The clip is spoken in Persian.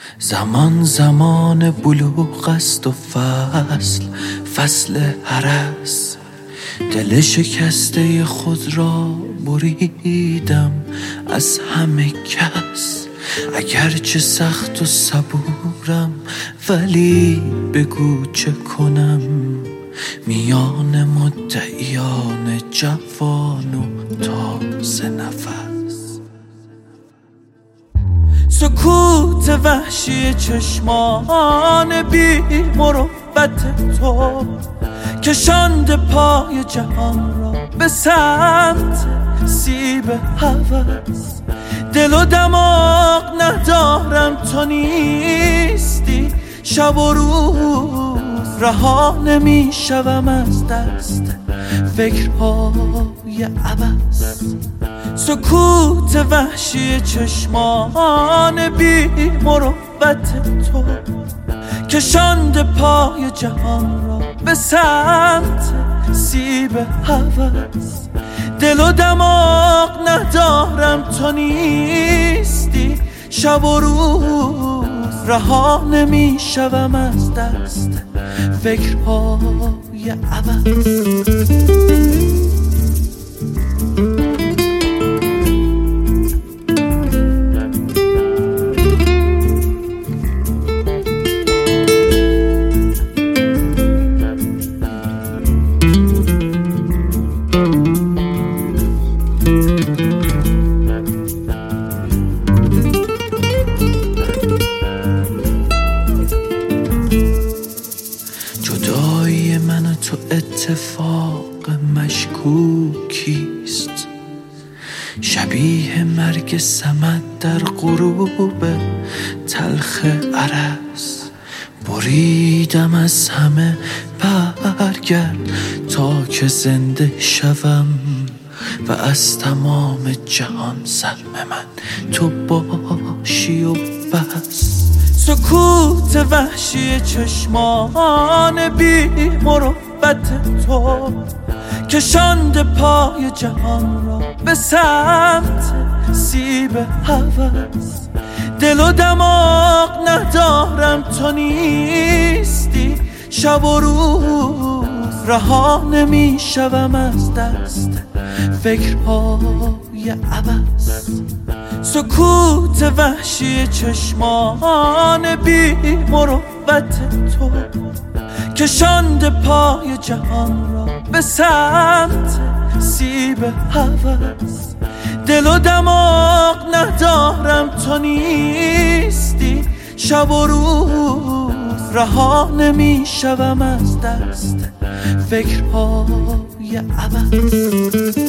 زمان زمان بلوغ است و فصل هرس. دل شکسته خود را بریدم از همه کس. اگرچه سخت و صبورم ولی بگو چه کنم میان مدعیان جوان و تازه نفس. سکوت وحشی چشمان بی مروت تو کشانده پای جهان را به سمت سیب هوس. دل و دماغ ندارم تو نیستی، شب و روز رها نمی شوم از دست فکرهای عبث. سکوت وحشی چشمان بی مروت تو کشانده پای جهان را به سمت سیب هوس. دل و دماغ ندارم تو نیستی، شب و روز رها نمی شوم از دست فکرهای عبث. جدایی من و تو اتفاق مشکوکیست، شبیه مرگ صمد در غروب تلخ ارس. بریدم از همه برگرد تا که زنده شوم و از تمام جهان سهم من تو باشی و بس. سکوت وحشی چشمان بی مروت تو کشانده پای جهان را به سمت سیب هوس. دل و دماغ ندارم تو نیستی، شب و روز رها نمی شوم از دست فکرهای عبث. سکوت وحشی چشمان بی مروت تو کشانده پای جهان را به سمت سیب هوس. دل و دماغ ندارم تو نیستی، شب و روز رها نمی شوم از دست فکرهای عبث.